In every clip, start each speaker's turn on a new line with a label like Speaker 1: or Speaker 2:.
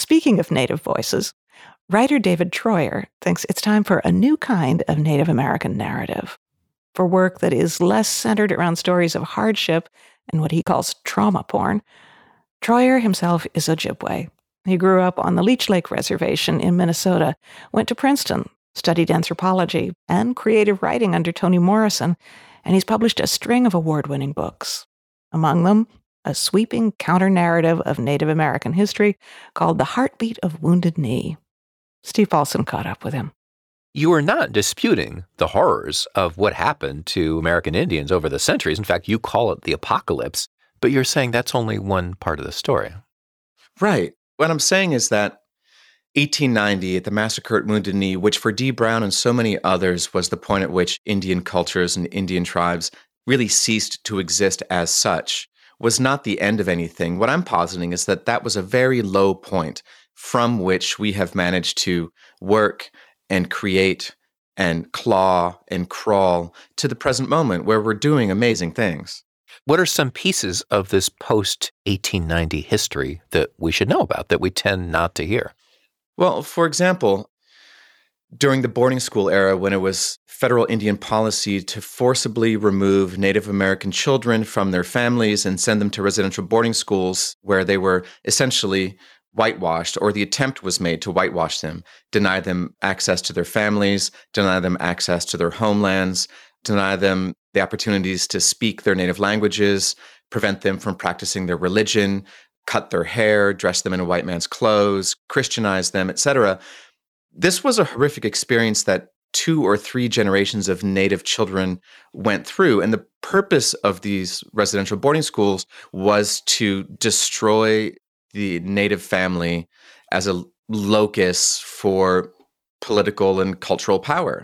Speaker 1: speaking of Native voices, writer David Troyer thinks it's time for a new kind of Native American narrative, for work that is less centered around stories of hardship and what he calls trauma porn. Troyer himself is Ojibwe. He grew up on the Leech Lake Reservation in Minnesota, went to Princeton, studied anthropology and creative writing under Toni Morrison, and he's published a string of award-winning books. Among them, a sweeping counter-narrative of Native American history called The Heartbeat of Wounded Knee. Steve Paulson caught up with him.
Speaker 2: You are not disputing the horrors of what happened to American Indians over the centuries. In fact, you call it the apocalypse, but you're saying that's only one part of the story.
Speaker 3: Right. What I'm saying is that 1890, at the massacre at Wounded Knee, which for Dee Brown and so many others was the point at which Indian cultures and Indian tribes really ceased to exist as such, was not the end of anything. What I'm positing is that that was a very low point from which we have managed to work and create and claw and crawl to the present moment where we're doing amazing things.
Speaker 2: What are some pieces of this post-1890 history that we should know about that we tend not to hear?
Speaker 3: Well, for example, during the boarding school era, when it was federal Indian policy to forcibly remove Native American children from their families and send them to residential boarding schools where they were essentially whitewashed, or the attempt was made to whitewash them, deny them access to their families, deny them access to their homelands, deny them the opportunities to speak their native languages, prevent them from practicing their religion, cut their hair, dress them in a white man's clothes, Christianize them, etc. This was a horrific experience that 2 or 3 generations of Native children went through. And the purpose of these residential boarding schools was to destroy the Native family as a locus for political and cultural power.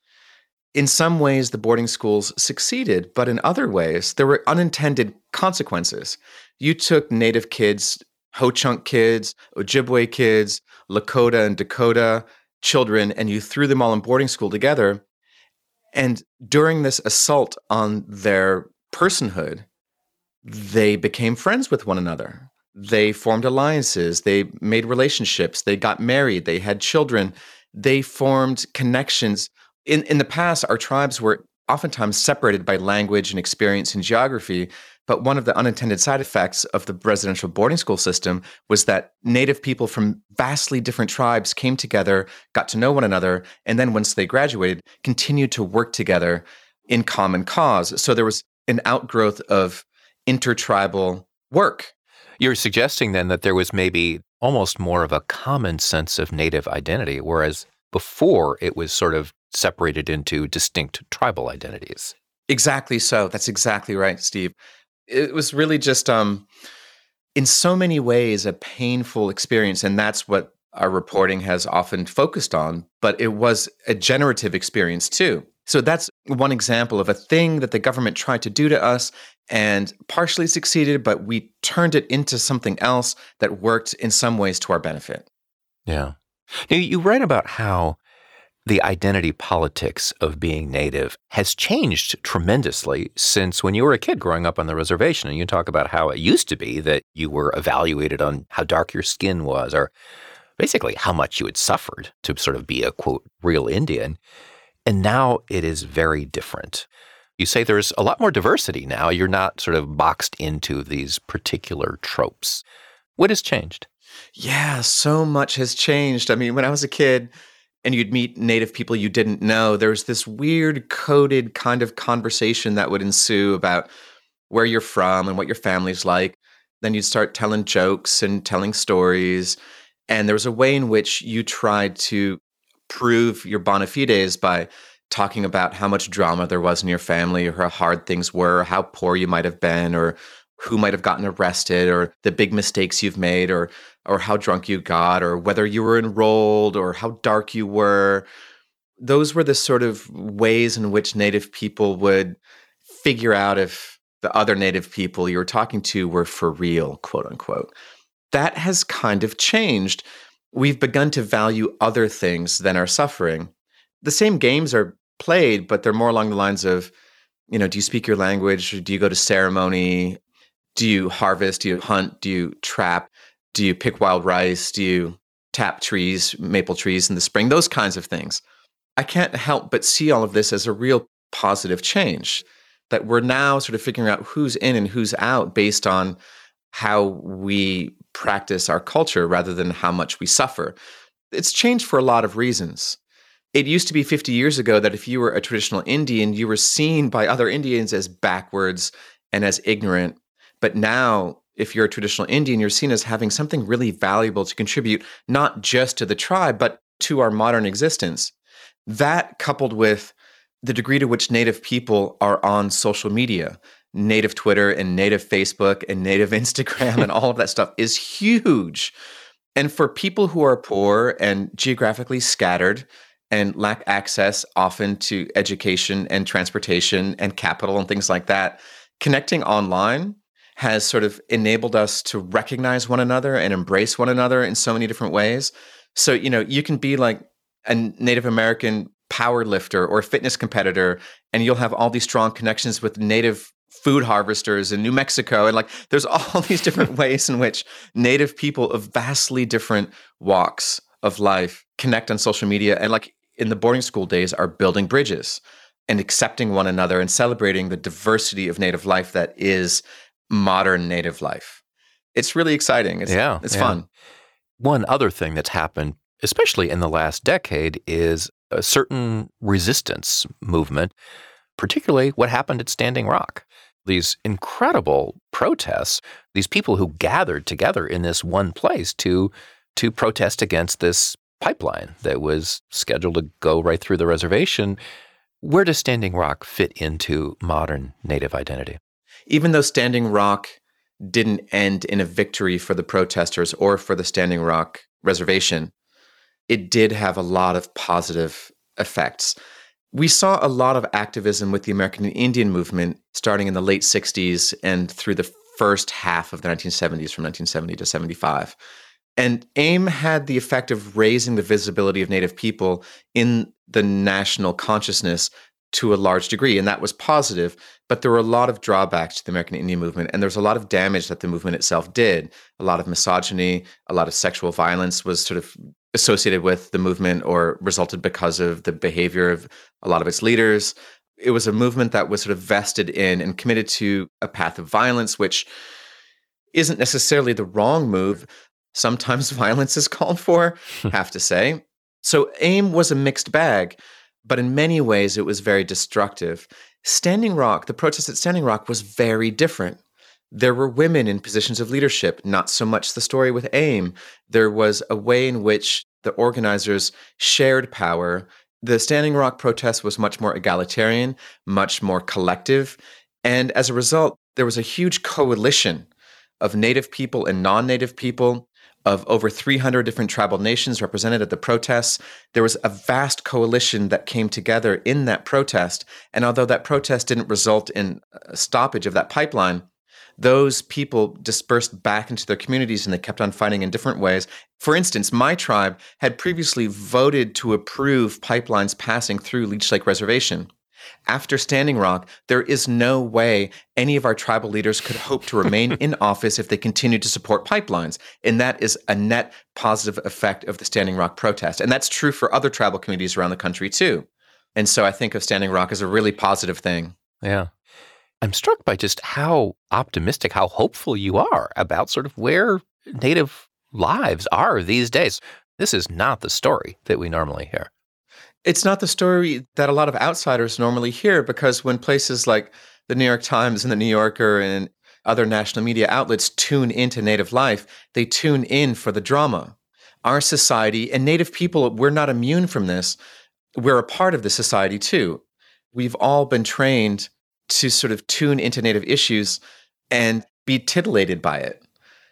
Speaker 3: In some ways, the boarding schools succeeded, but in other ways, there were unintended consequences. You took Native kids, Ho-Chunk kids, Ojibwe kids, Lakota and Dakota children, and you threw them all in boarding school together. And during this assault on their personhood, they became friends with one another. They formed alliances. They made relationships. They got married. They had children. They formed connections. In the past, our tribes were oftentimes separated by language and experience and geography, but one of the unintended side effects of the residential boarding school system was that Native people from vastly different tribes came together, got to know one another, and then once they graduated, continued to work together in common cause. So there was an outgrowth of intertribal work.
Speaker 2: You're suggesting then that there was maybe almost more of a common sense of Native identity, whereas before it was sort of separated into distinct tribal identities.
Speaker 3: Exactly so. That's exactly right, Steve. It was really just, in so many ways, a painful experience, and that's what our reporting has often focused on, but it was a generative experience too. So that's one example of a thing that the government tried to do to us and partially succeeded, but we turned it into something else that worked in some ways to our benefit.
Speaker 2: Yeah. Now, you write about how the identity politics of being Native has changed tremendously since when you were a kid growing up on the reservation. And you talk about how it used to be that you were evaluated on how dark your skin was, or basically how much you had suffered to sort of be a, quote, real Indian. And now it is very different. You say there's a lot more diversity now. You're not sort of boxed into these particular tropes. What has changed?
Speaker 3: Yeah, so much has changed. I mean, when I was a kid and you'd meet Native people you didn't know, there was this weird coded kind of conversation that would ensue about where you're from and what your family's like. Then you'd start telling jokes and telling stories. And there was a way in which you tried to prove your bona fides by talking about how much drama there was in your family, or how hard things were, or how poor you might have been, or who might have gotten arrested, or the big mistakes you've made, or how drunk you got, or whether you were enrolled, or how dark you were. Those were the sort of ways in which Native people would figure out if the other Native people you were talking to were for real, quote unquote. That has kind of changed. We've begun to value other things than our suffering. The same games are played, but they're more along the lines of, do you speak your language? Do you go to ceremony? Do you harvest? Do you hunt? Do you trap? Do you pick wild rice? Do you tap trees, maple trees in the spring? Those kinds of things. I can't help but see all of this as a real positive change, that we're now sort of figuring out who's in and who's out based on how we practice our culture rather than how much we suffer. It's changed for a lot of reasons. It used to be 50 years ago that if you were a traditional Indian, you were seen by other Indians as backwards and as ignorant. But now, if you're a traditional Indian, you're seen as having something really valuable to contribute, not just to the tribe, but to our modern existence. That, coupled with the degree to which Native people are on social media, Native Twitter and Native Facebook and Native Instagram and all of that stuff, is huge. And for people who are poor and geographically scattered and lack access often to education and transportation and capital and things like that, connecting online has sort of enabled us to recognize one another and embrace one another in so many different ways. So, you can be like a Native American power lifter or fitness competitor, and you'll have all these strong connections with Native food harvesters in New Mexico. And there's all these different ways in which Native people of vastly different walks of life connect on social media. And in the boarding school days, are building bridges and accepting one another and celebrating the diversity of Native life that is modern Native life. It's really exciting. It's fun.
Speaker 2: One other thing that's happened, especially in the last decade, is a certain resistance movement, particularly what happened at Standing Rock. These incredible protests, these people who gathered together in this one place to protest against this pipeline that was scheduled to go right through the reservation. Where does Standing Rock fit into modern Native identity?
Speaker 3: Even though Standing Rock didn't end in a victory for the protesters or for the Standing Rock reservation, it did have a lot of positive effects. We saw a lot of activism with the American Indian movement starting in the late 60s and through the first half of the 1970s, from 1970 to 75. And AIM had the effect of raising the visibility of Native people in the national consciousness to a large degree, and that was positive. But there were a lot of drawbacks to the American Indian movement, and there was a lot of damage that the movement itself did. A lot of misogyny, a lot of sexual violence was sort of associated with the movement or resulted because of the behavior of a lot of its leaders. It was a movement that was sort of vested in and committed to a path of violence, which isn't necessarily the wrong move. Sometimes violence is called for, have to say. So AIM was a mixed bag, but in many ways it was very destructive. Standing Rock, the protest at Standing Rock, was very different. There were women in positions of leadership, not so much the story with AIM. There was a way in which the organizers shared power. The Standing Rock protest was much more egalitarian, much more collective. And as a result, there was a huge coalition of Native people and non-Native people, of over 300 different tribal nations represented at the protests. There was a vast coalition that came together in that protest. And although that protest didn't result in a stoppage of that pipeline, those people dispersed back into their communities and they kept on fighting in different ways. For instance, my tribe had previously voted to approve pipelines passing through Leech Lake Reservation. After Standing Rock, there is no way any of our tribal leaders could hope to remain in office if they continued to support pipelines. And that is a net positive effect of the Standing Rock protest. And that's true for other tribal communities around the country too. And so I think of Standing Rock as a really positive thing.
Speaker 2: Yeah. I'm struck by just how optimistic, how hopeful you are about sort of where Native lives are these days. This is not the story that we normally hear.
Speaker 3: It's not the story that a lot of outsiders normally hear, because when places like the New York Times and the New Yorker and other national media outlets tune into Native life, they tune in for the drama. Our society and Native people, we're not immune from this. We're a part of the society too. We've all been trained to sort of tune into Native issues and be titillated by it,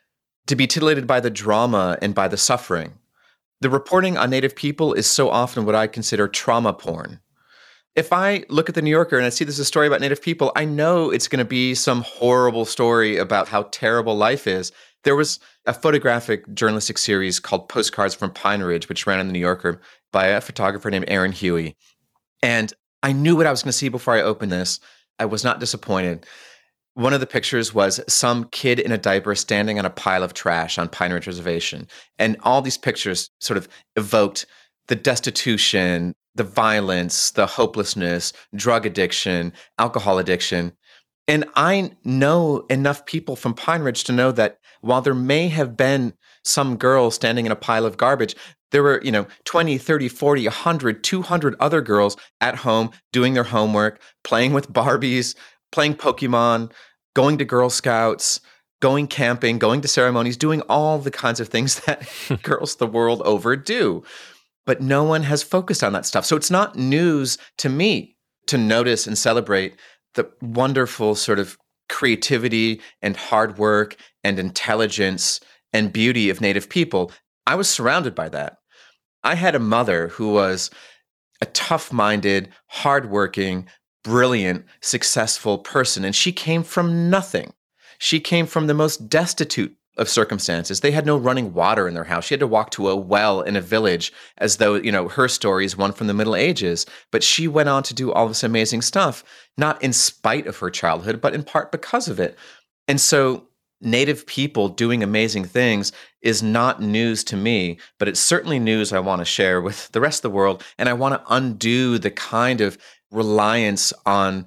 Speaker 3: to be titillated by the drama and by the suffering. The reporting on Native people is so often what I consider trauma porn. If I look at the New Yorker and I see this is a story about Native people, I know it's going to be some horrible story about how terrible life is. There was a photographic journalistic series called Postcards from Pine Ridge, which ran in the New Yorker by a photographer named Aaron Huey. And I knew what I was going to see before I opened this. I was not disappointed. One of the pictures was some kid in a diaper standing on a pile of trash on Pine Ridge Reservation. And all these pictures sort of evoked the destitution, the violence, the hopelessness, drug addiction, alcohol addiction. And I know enough people from Pine Ridge to know that while there may have been some girl standing in a pile of garbage, there were, 20, 30, 40, 100, 200 other girls at home doing their homework, playing with Barbies, playing Pokemon, going to Girl Scouts, going camping, going to ceremonies, doing all the kinds of things that girls the world over do. But no one has focused on that stuff. So it's not news to me to notice and celebrate the wonderful sort of creativity and hard work and intelligence and beauty of Native people. I was surrounded by that. I had a mother who was a tough-minded, hardworking, brilliant, successful person, and she came from nothing. She came from the most destitute of circumstances. They had no running water in their house. She had to walk to a well in a village as though, her story is one from the Middle Ages. But she went on to do all this amazing stuff, not in spite of her childhood, but in part because of it. And so Native people doing amazing things is not news to me, but it's certainly news I want to share with the rest of the world. And I want to undo the kind of reliance on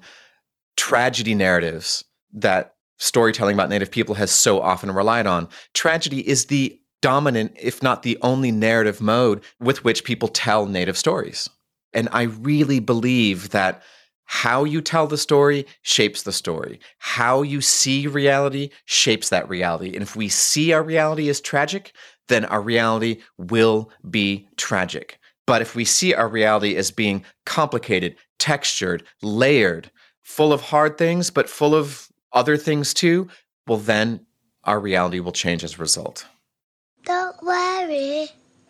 Speaker 3: tragedy narratives that storytelling about Native people has so often relied on. Tragedy is the dominant, if not the only narrative mode with which people tell Native stories. And I really believe that how you tell the story shapes the story. How you see reality shapes that reality. And if we see our reality as tragic, then our reality will be tragic. But if we see our reality as being complicated, textured, layered, full of hard things, but full of other things too, well, then our reality will change as a result.
Speaker 4: Don't worry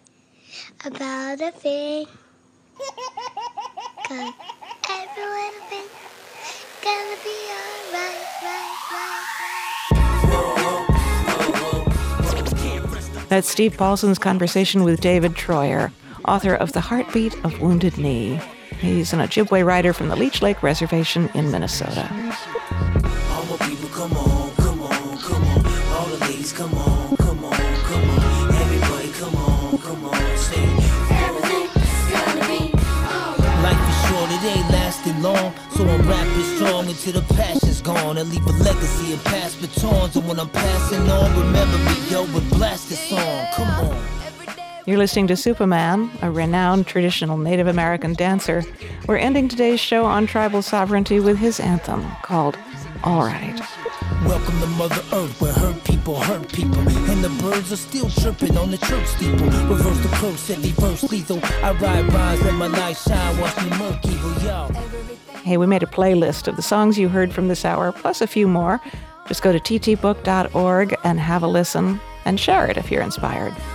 Speaker 4: about a thing, 'cause every little thing gonna be alright, right.
Speaker 1: That's Steve Paulson's conversation with David Treuer, author of The Heartbeat of Wounded Knee. He's an Ojibwe writer from the Leech Lake Reservation in Minnesota.
Speaker 5: Come on, come on, come on. All the ladies, come on, come on, come on. Everybody, come on, sing. Everything's gonna be alright. Life is short, it ain't lasting long. So I'm rapping strong until the passion's gone. And leave a legacy and pass batons. And when I'm passing on, remember me, yo, and blast this song. Come on.
Speaker 1: You're listening to Superman, a renowned traditional Native American dancer. We're ending today's show on tribal sovereignty with his anthem called All Right.
Speaker 5: Welcome to Mother Earth, where hurt people, and the birds are still chirping on the church steeple. Reverse the curse, every verse lethal. I ride rhymes, let my light shine, watch me murk evil, yo.
Speaker 1: Hey, we made a playlist of the songs you heard from this hour, plus a few more. Just go to ttbook.org and have a listen, and share it if you're inspired.